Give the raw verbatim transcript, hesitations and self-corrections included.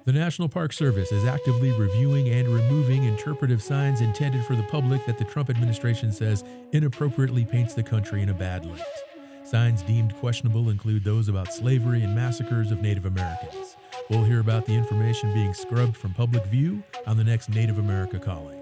The National Park Service is actively reviewing and removing interpretive signs intended for the public that the Trump administration says inappropriately paints the country in a bad light. Signs deemed questionable include those about slavery and massacres of Native Americans. We'll hear about the information being scrubbed from public view on the next Native America Calling.